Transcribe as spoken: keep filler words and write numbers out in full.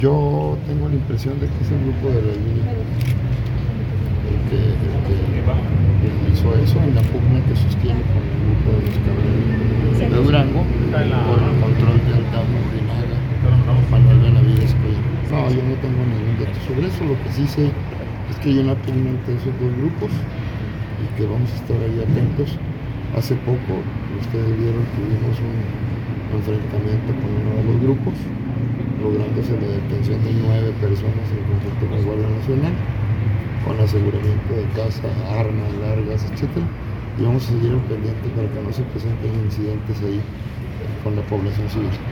Yo tengo la impresión de que es el grupo de la línea el que, el que realizó eso en la pugna que sostiene con el grupo de los cabrones de Durango por el control de Alcalde Urinaga, Manuel Benavides Coya. No, yo no tengo ningún dato sobre eso. Lo que sí sé es que hay una pugna entre esos dos grupos y que vamos a estar ahí atentos. Hace poco, ustedes vieron, tuvimos un enfrentamiento con uno de los grupos, lográndose la detención de nueve personas en conjunto con la Guardia Nacional, con aseguramiento de casa, armas largas, etcétera. Y vamos a seguir al pendiente para que no se presenten incidentes ahí con la población civil.